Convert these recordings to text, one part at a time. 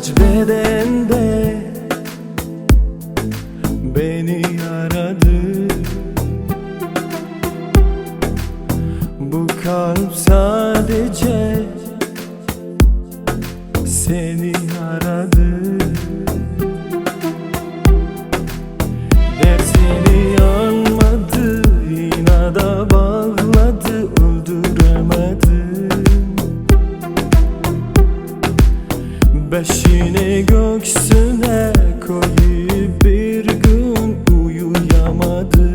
kaç bedende beni aradı. Bu kalp sadece seni aradı. Dersini yanmadı, inada bağladı, öldüremedim. Beşini göksüne koyup bir gün uyuyamadı.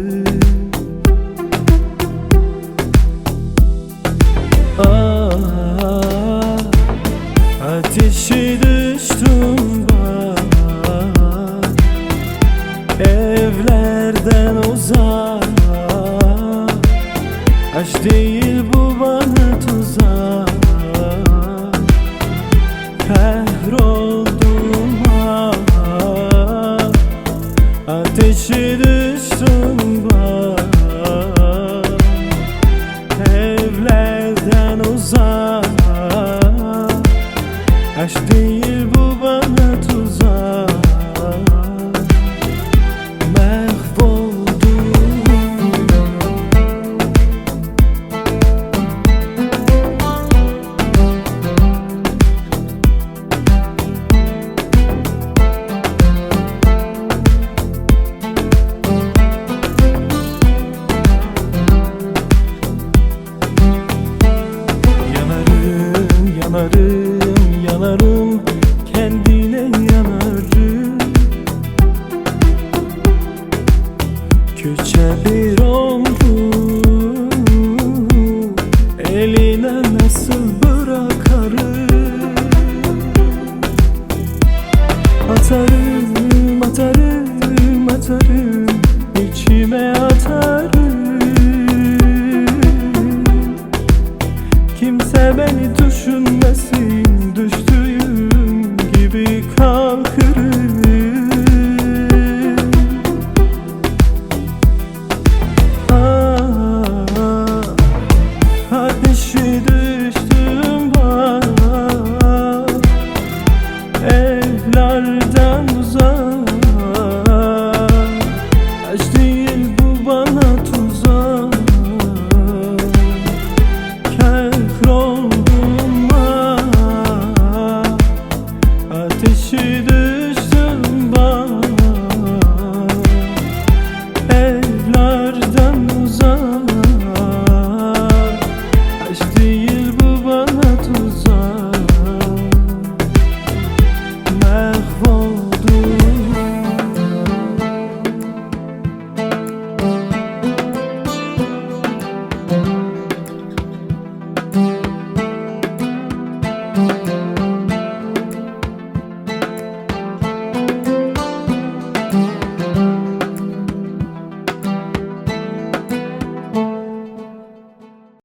Ateşi düştüm bak, evlerden uzak. Aşk değil bu bana tuzak. Kahroldum ateşi düştüm bak, evlerden uzak. Aşk değil bu bana tuzak. Mahvoldum. Yanarım, yanarım, kendine yanarım. Küçe bir omru eline nasıl bırakarım? Atarım, atarım, atarım, içime atarım. Kimse beni düşünmesin, düştüğüm gibi kalkarım. Ateşi düştüm bak, evlerden uzak. Aşk değil bu bana tuzak. Kahroldum ateşi düştüm bak, evlerden uzak. Aşk değil bu bana tuzak. Mahvoldum.